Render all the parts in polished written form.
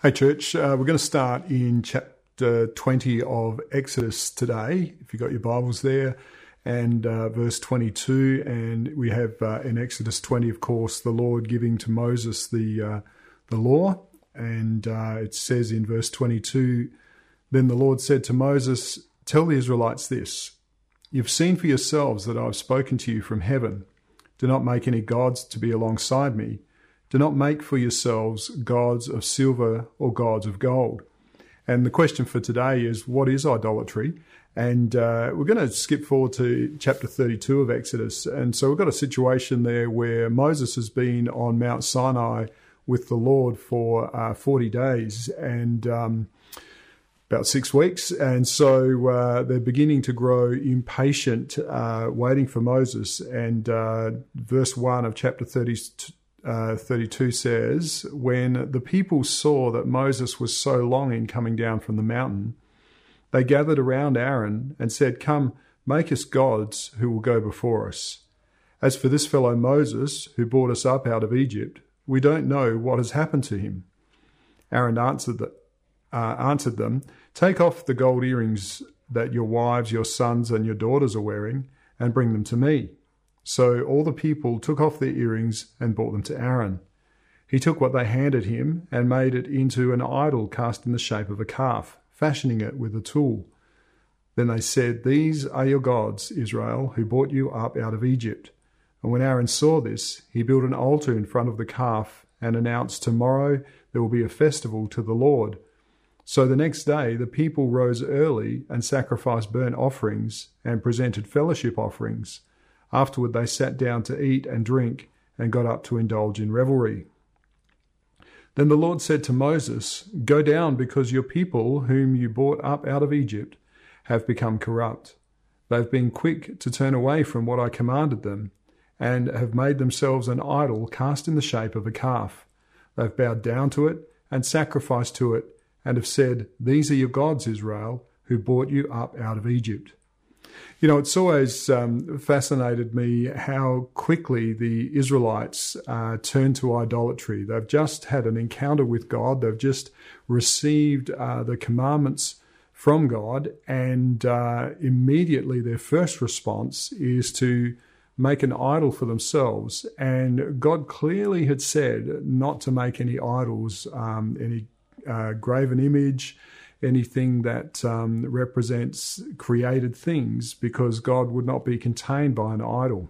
Hey church, we're going to start in chapter 20 of Exodus today, if you've got your Bibles there, and verse 22, and we have in Exodus 20, of course, the Lord giving to Moses the law, and it says in verse 22, "Then the Lord said to Moses, tell the Israelites this, you've seen for yourselves that I've spoken to you from heaven. Do not make any gods to be alongside me. Do not make for yourselves gods of silver or gods of gold." And the question for today is, what is idolatry? And we're going to skip forward to chapter 32 of Exodus. And so we've got a situation there where Moses has been on Mount Sinai with the Lord for 40 days and about 6 weeks. And so they're beginning to grow impatient, waiting for Moses. And verse 1 of chapter 32 says, "When the people saw that Moses was so long in coming down from the mountain, they gathered around Aaron and said, 'Come, make us gods who will go before us. As for this fellow Moses, who brought us up out of Egypt, we don't know what has happened to him.' Aaron answered them, 'Take off the gold earrings that your wives, your sons, and your daughters are wearing, and bring them to me.' So all the people took off their earrings and brought them to Aaron. He took what they handed him and made it into an idol cast in the shape of a calf, fashioning it with a tool. Then they said, 'These are your gods, Israel, who brought you up out of Egypt.' And when Aaron saw this, he built an altar in front of the calf and announced, 'Tomorrow there will be a festival to the Lord.' So the next day the people rose early and sacrificed burnt offerings and presented fellowship offerings. Afterward they sat down to eat and drink and got up to indulge in revelry. Then the Lord said to Moses, 'Go down, because your people, whom you brought up out of Egypt, have become corrupt. They've been quick to turn away from what I commanded them, and have made themselves an idol cast in the shape of a calf. They've bowed down to it and sacrificed to it, and have said, These are your gods, Israel, who brought you up out of Egypt.'" You know, it's always fascinated me how quickly the Israelites turn to idolatry. They've just had an encounter with God. They've just received the commandments from God, and immediately their first response is to make an idol for themselves. And God clearly had said not to make any idols, any graven image, anything that represents created things, because God would not be contained by an idol.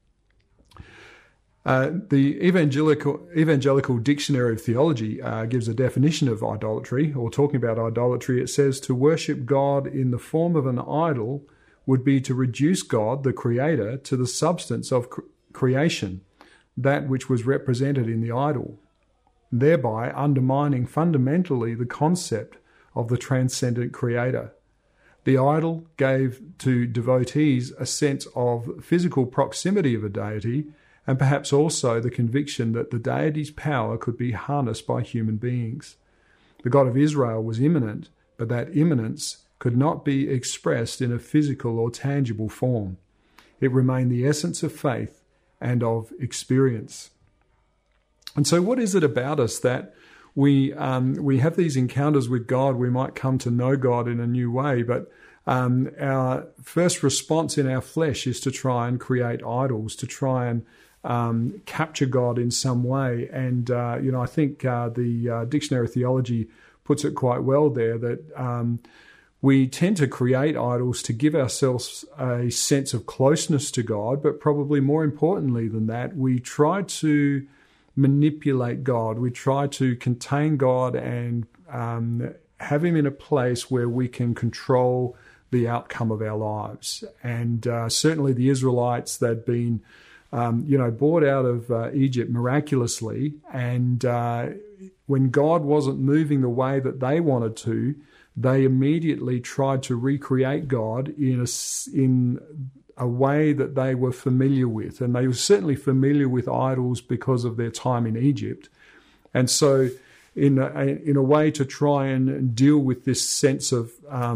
The Evangelical Dictionary of Theology gives a definition of idolatry, or talking about idolatry. It says, to worship God in the form of an idol would be to reduce God, the Creator, to the substance of creation, that which was represented in the idol, thereby undermining fundamentally the concept of the transcendent Creator. The idol gave to devotees a sense of physical proximity of a deity, and perhaps also the conviction that the deity's power could be harnessed by human beings. The God of Israel was immanent, but that immanence could not be expressed in a physical or tangible form. It remained the essence of faith and of experience. And so what is it about us that we have these encounters with God? We might come to know God in a new way, but our first response in our flesh is to try and create idols, to try and capture God in some way. And, I think the Dictionary of Theology puts it quite well there, that we tend to create idols to give ourselves a sense of closeness to God, but probably more importantly than that, we try to manipulate God. We try to contain God and have him in a place where we can control the outcome of our lives. And certainly the Israelites, they'd been, brought out of Egypt miraculously. And when God wasn't moving the way that they wanted to, they immediately tried to recreate God in a way that they were familiar with. And they were certainly familiar with idols because of their time in Egypt. And so in a way to try and deal with this sense of,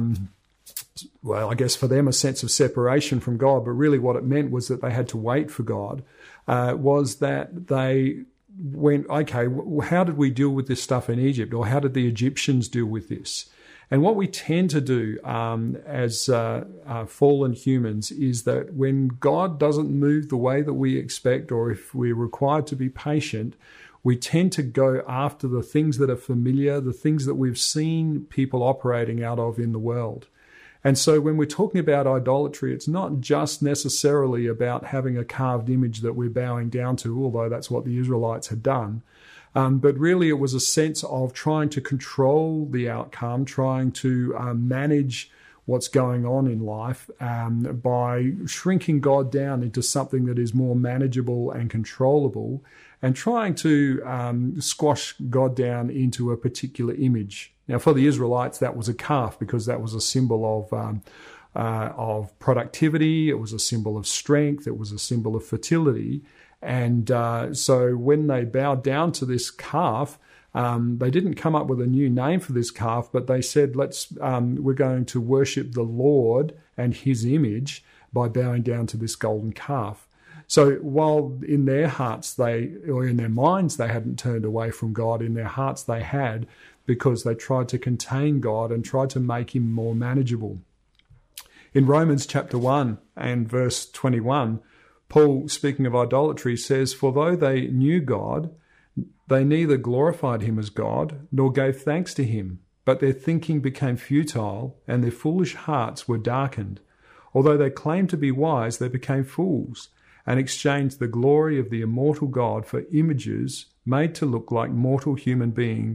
I guess for them a sense of separation from God, but really what it meant was that they had to wait for God, was that they went, okay, how did we deal with this stuff in Egypt, or how did the Egyptians deal with this? And what we tend to do as fallen humans is that when God doesn't move the way that we expect, or if we're required to be patient, we tend to go after the things that are familiar, the things that we've seen people operating out of in the world. And so when we're talking about idolatry, it's not just necessarily about having a carved image that we're bowing down to, although that's what the Israelites had done. But really it was a sense of trying to control the outcome, trying to manage what's going on in life by shrinking God down into something that is more manageable and controllable, and trying to squash God down into a particular image. Now, for the Israelites, that was a calf, because that was a symbol of productivity. It was a symbol of strength. It was a symbol of fertility. And so when they bowed down to this calf, they didn't come up with a new name for this calf, but they said, we're going to worship the Lord and his image by bowing down to this golden calf. So while in their hearts or in their minds they hadn't turned away from God, in their hearts they had, because they tried to contain God and tried to make him more manageable. In Romans chapter 1 and verse 21, Paul, speaking of idolatry, says, "For though they knew God, they neither glorified him as God nor gave thanks to him, but their thinking became futile and their foolish hearts were darkened. Although they claimed to be wise, they became fools and exchanged the glory of the immortal God for images made to look like a mortal human being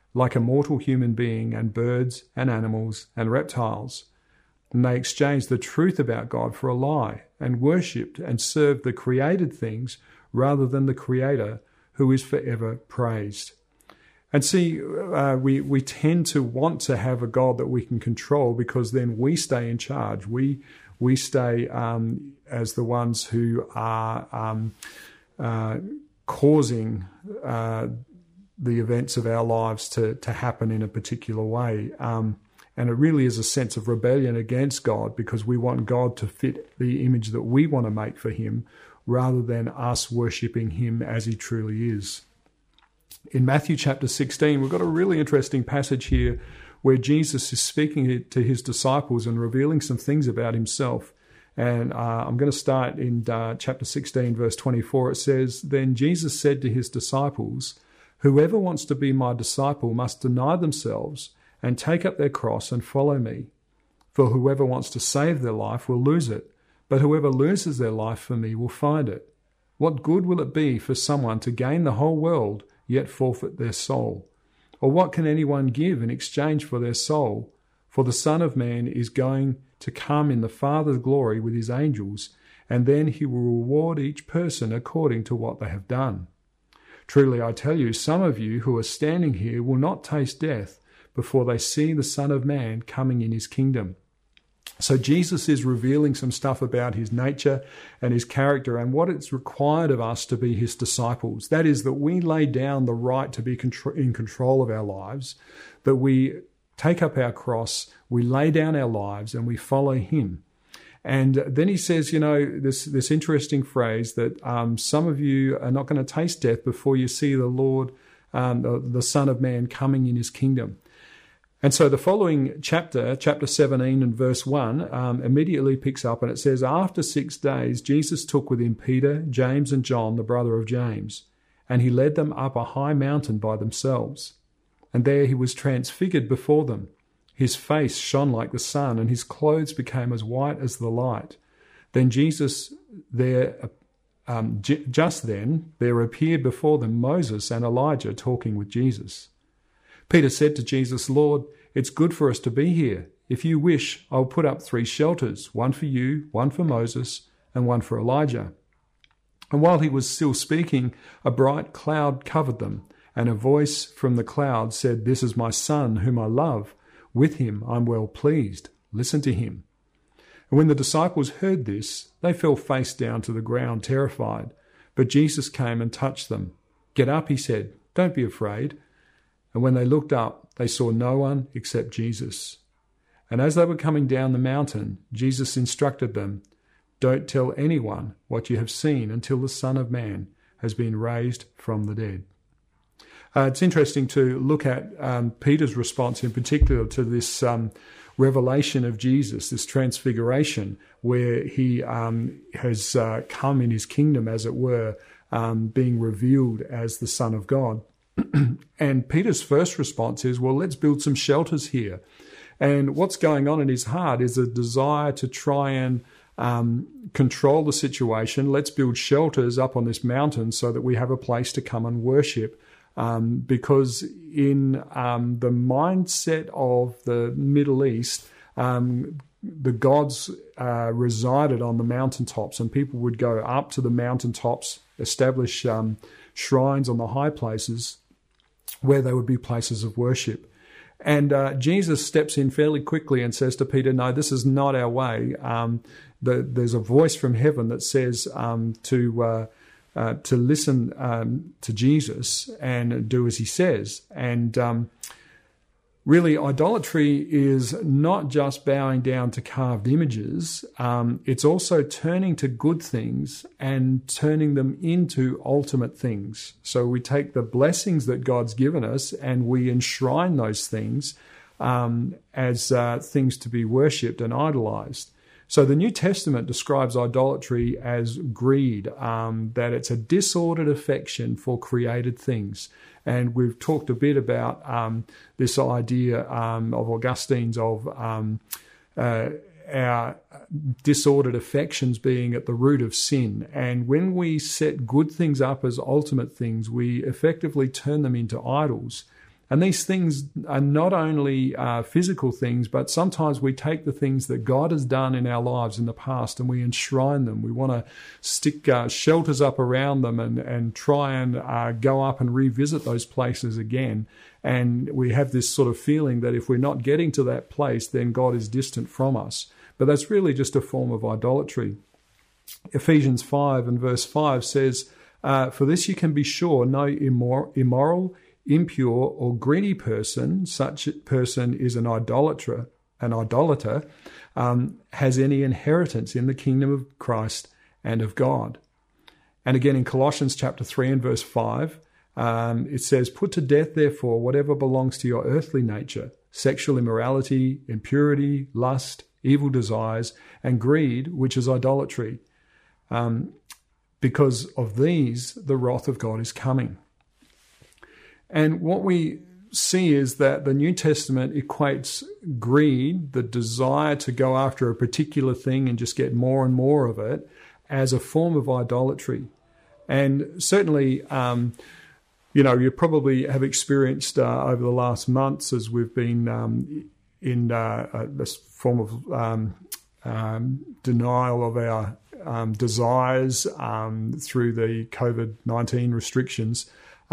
and birds and animals and reptiles. And they exchanged the truth about God for a lie and worshipped and served the created things rather than the Creator, who is forever praised." And see, we tend to want to have a God that we can control, because then we stay in charge. We stay as the ones who are causing the events of our lives to happen in a particular way. And it really is a sense of rebellion against God, because we want God to fit the image that we want to make for him, rather than us worshipping him as he truly is. In Matthew chapter 16, we've got a really interesting passage here where Jesus is speaking to his disciples and revealing some things about himself. And I'm going to start in chapter 16, verse 24. It says, "Then Jesus said to his disciples, 'Whoever wants to be my disciple must deny themselves and take up their cross and follow me. For whoever wants to save their life will lose it, but whoever loses their life for me will find it. What good will it be for someone to gain the whole world, yet forfeit their soul? Or what can anyone give in exchange for their soul? For the Son of Man is going to come in the Father's glory with his angels, and then he will reward each person according to what they have done. Truly I tell you, some of you who are standing here will not taste death before they see the Son of Man coming in his kingdom." So Jesus is revealing some stuff about his nature and his character and what it's required of us to be his disciples. That is, that we lay down the right to be in control of our lives, that we take up our cross, we lay down our lives, and we follow him. And then he says, this interesting phrase that some of you are not going to taste death before you see the Lord, the Son of Man, coming in his kingdom. And so the following chapter 17 and verse 1, immediately picks up, and it says, "After 6 days, Jesus took with him Peter, James, and John, the brother of James, and he led them up a high mountain by themselves. And there he was transfigured before them. His face shone like the sun, and his clothes became as white as the light. Then just then there appeared before them Moses and Elijah talking with Jesus. Peter said to Jesus, 'Lord, it's good for us to be here. If you wish, I'll put up 3 shelters, one for you, one for Moses, and one for Elijah.' And while he was still speaking, a bright cloud covered them, and a voice from the cloud said, 'This is my Son, whom I love. With him I'm well pleased. Listen to him.' And when the disciples heard this, they fell face down to the ground, terrified. But Jesus came and touched them. 'Get up,' he said. 'Don't be afraid.' And when they looked up, they saw no one except Jesus. And as they were coming down the mountain, Jesus instructed them, 'Don't tell anyone what you have seen until the Son of Man has been raised from the dead. It's interesting to look at Peter's response in particular to this revelation of Jesus, this transfiguration, where he has come in his kingdom, as it were, being revealed as the Son of God. And Peter's first response is, well, let's build some shelters here. And what's going on in his heart is a desire to try and control the situation. Let's build shelters up on this mountain so that we have a place to come and worship. Because in the mindset of the Middle East, the gods resided on the mountaintops, and people would go up to the mountaintops, establish shrines on the high places where they would be places of worship. And Jesus steps in fairly quickly and says to Peter, no, this is not our way. There's a voice from heaven that says to listen to Jesus and do as he says. And really, idolatry is not just bowing down to carved images. It's also turning to good things and turning them into ultimate things. So we take the blessings that God's given us and we enshrine those things as things to be worshipped and idolized. So the New Testament describes idolatry as greed, that it's a disordered affection for created things. And we've talked a bit about this idea of Augustine's of our disordered affections being at the root of sin. And when we set good things up as ultimate things, we effectively turn them into idols. And these things are not only physical things, but sometimes we take the things that God has done in our lives in the past and we enshrine them. We want to stick shelters up around them and try and go up and revisit those places again. And we have this sort of feeling that if we're not getting to that place, then God is distant from us. But that's really just a form of idolatry. Ephesians 5 and verse 5 says, for this you can be sure, no immoral, impure or greedy person, such a person is an idolater, has any inheritance in the kingdom of Christ and of God. And again in Colossians chapter 3 and verse 5, it says, put to death therefore whatever belongs to your earthly nature, sexual immorality, impurity, lust, evil desires, and greed, which is idolatry. Because of these, the wrath of God is coming. And what we see is that the New Testament equates greed, the desire to go after a particular thing and just get more and more of it, as a form of idolatry. And certainly, you probably have experienced over the last months as we've been in this form of denial of our desires through the COVID-19 restrictions,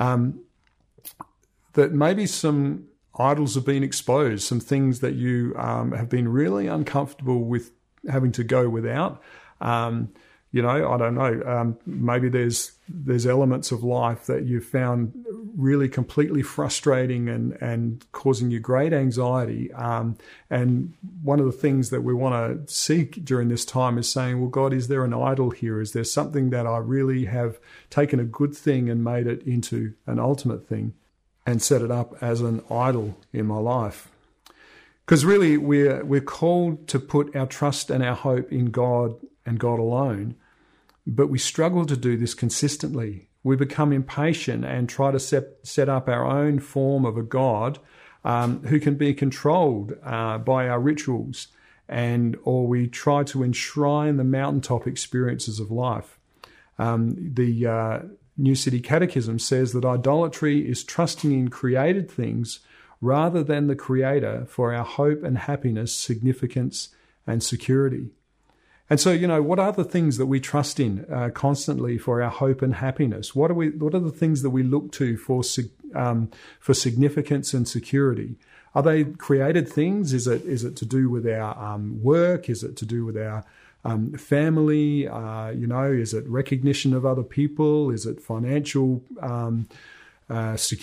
that maybe some idols have been exposed, some things that you have been really uncomfortable with having to go without. I don't know, maybe there's elements of life that you've found really completely frustrating and causing you great anxiety. And one of the things that we want to seek during this time is saying, well, God, is there an idol here? Is there something that I really have taken a good thing and made it into an ultimate thing and set it up as an idol in my life? Because really we're called to put our trust and our hope in God and God alone, but we struggle to do this consistently. We become impatient and try to set up our own form of a God who can be controlled by our rituals, or we try to enshrine the mountaintop experiences of life. The New City Catechism says that idolatry is trusting in created things rather than the Creator for our hope and happiness, significance and security. And so, what are the things that we trust in constantly for our hope and happiness? What are the things that we look to for significance and security? Are they created things? Is it to do with our work? Is it to do with our family? Is it recognition of other people? Is it financial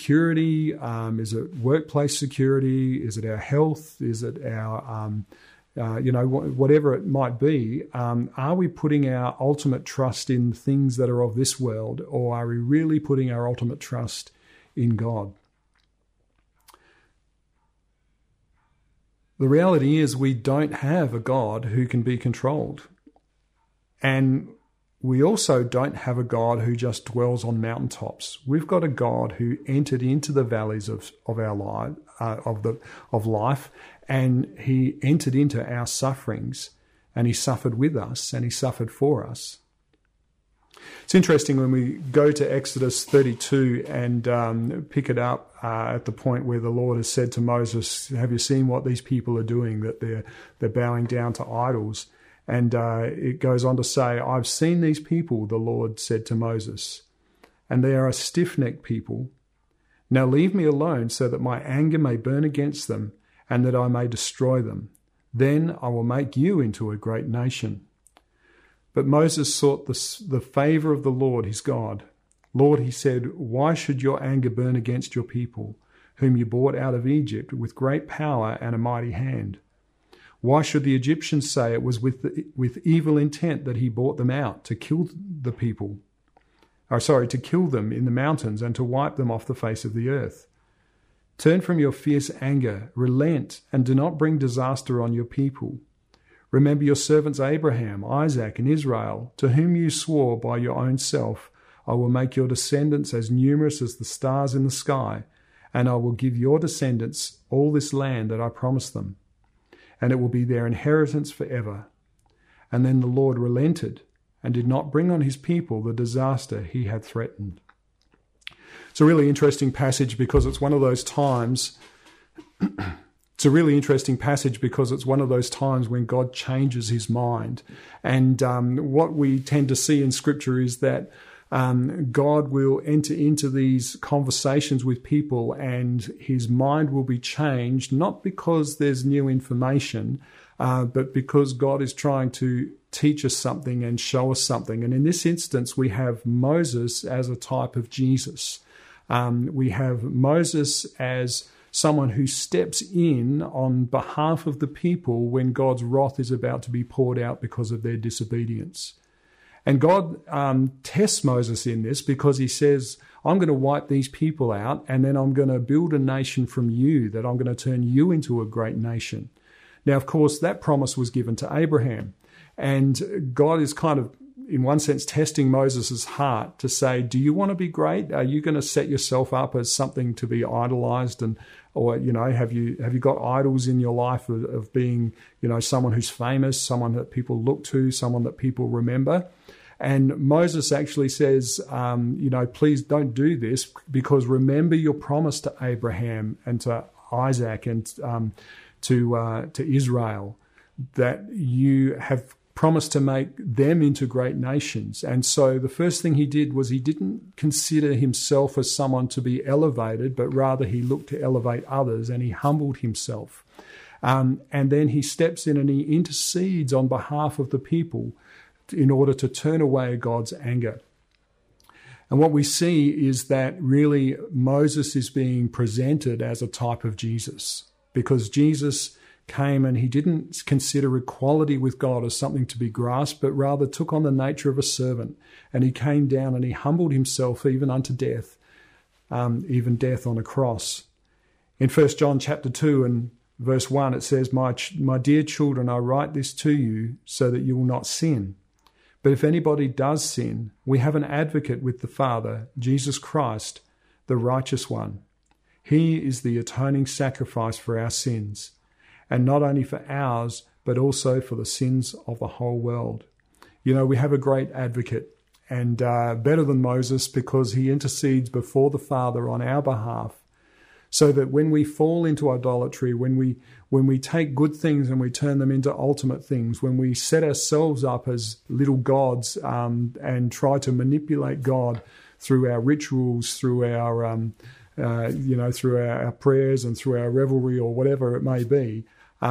security? Is it workplace security? Is it our health? Is it our whatever it might be, are we putting our ultimate trust in things that are of this world, or are we really putting our ultimate trust in God? The reality is we don't have a God who can be controlled. And we also don't have a God who just dwells on mountaintops. We've got a God who entered into the valleys of our life, of life, and he entered into our sufferings, and he suffered with us, and he suffered for us. It's interesting when we go to Exodus 32 and pick it up at the point where the Lord has said to Moses, "Have you seen what these people are doing? That they're bowing down to idols." And it goes on to say, "I've seen these people," the Lord said to Moses, "and they are a stiff-necked people. Now leave me alone so that my anger may burn against them and that I may destroy them. Then I will make you into a great nation." But Moses sought the favor of the Lord his God. "Lord," he said, "why should your anger burn against your people, whom you brought out of Egypt with great power and a mighty hand? Why should the Egyptians say it was with evil intent that he brought them out to kill the people? To kill them in the mountains and to wipe them off the face of the earth? Turn from your fierce anger, relent, and do not bring disaster on your people. Remember your servants Abraham, Isaac, and Israel, to whom you swore by your own self, I will make your descendants as numerous as the stars in the sky, and I will give your descendants all this land that I promised them, and it will be their inheritance forever." And then the Lord relented and did not bring on his people the disaster he had threatened. It's a really interesting passage because it's one of those times when God changes his mind. And what we tend to see in Scripture is that God will enter into these conversations with people and his mind will be changed, not because there's new information, but because God is trying to teach us something and show us something. And in this instance, we have Moses as a type of Jesus. We have Moses as someone who steps in on behalf of the people when God's wrath is about to be poured out because of their disobedience. And God tests Moses in this because he says, "I'm going to wipe these people out, and then I'm going to build a nation from you, that I'm going to turn you into a great nation." Now, of course, that promise was given to Abraham. And God is kind of, in one sense, testing Moses' heart to say, do you want to be great? Are you going to set yourself up as something to be idolized? Or have you got idols in your life of being, someone who's famous, someone that people look to, someone that people remember? And Moses actually says, please don't do this, because remember your promise to Abraham and to Isaac and to Israel, that you have promised to make them into great nations. And so the first thing he did was he didn't consider himself as someone to be elevated, but rather he looked to elevate others, and he humbled himself. And then he steps in and he intercedes on behalf of the people in order to turn away God's anger. And what we see is that really Moses is being presented as a type of Jesus, because Jesus came and he didn't consider equality with God as something to be grasped, but rather took on the nature of a servant. And he came down and he humbled himself even unto death, even death on a cross. In 1 John chapter 2 and verse 1, it says, My dear children, I write this to you so that you will not sin. But if anybody does sin, we have an advocate with the Father, Jesus Christ, the righteous one. He is the atoning sacrifice for our sins, and not only for ours, but also for the sins of the whole world. We have a great advocate, and better than Moses, because he intercedes before the Father on our behalf, so that when we fall into idolatry, when we take good things and we turn them into ultimate things, when we set ourselves up as little gods and try to manipulate God through our rituals, through our through our prayers and through our revelry or whatever it may be,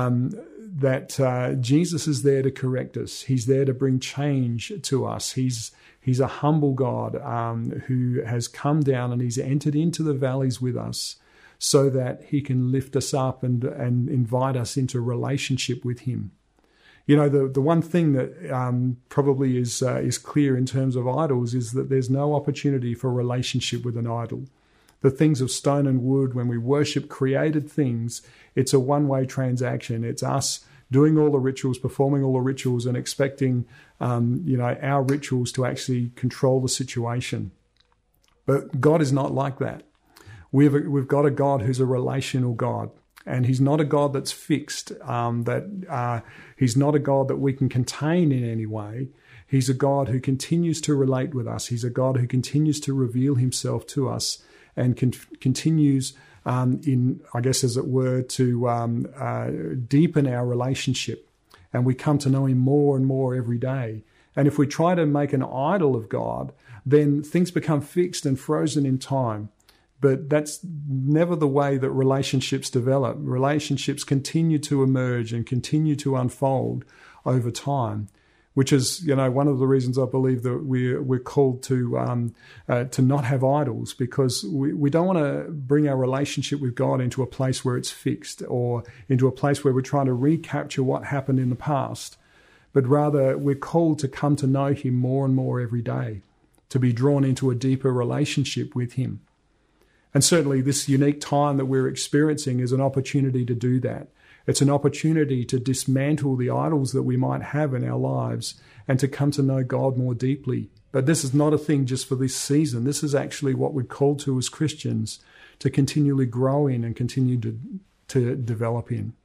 that Jesus is there to correct us. He's there to bring change to us. He's a humble God who has come down and he's entered into the valleys with us, so that he can lift us up and invite us into relationship with him. You know, the one thing that probably is clear in terms of idols is that there's no opportunity for relationship with an idol. The things of stone and wood, when we worship created things, it's a one-way transaction. It's us doing all the rituals, performing all the rituals, and expecting, our rituals to actually control the situation. But God is not like that. We've got a God who's a relational God. And he's not a God that's fixed, he's not a God that we can contain in any way. He's a God who continues to relate with us. He's a God who continues to reveal himself to us and continues as it were, to deepen our relationship. And we come to know him more and more every day. And if we try to make an idol of God, then things become fixed and frozen in time. But that's never the way that relationships develop. Relationships continue to emerge and continue to unfold over time, which is, one of the reasons I believe that we're called to not have idols, because we don't want to bring our relationship with God into a place where it's fixed or into a place where we're trying to recapture what happened in the past. But rather, we're called to come to know him more and more every day, to be drawn into a deeper relationship with him. And certainly this unique time that we're experiencing is an opportunity to do that. It's an opportunity to dismantle the idols that we might have in our lives and to come to know God more deeply. But this is not a thing just for this season. This is actually what we're called to as Christians, to continually grow in and continue to develop in.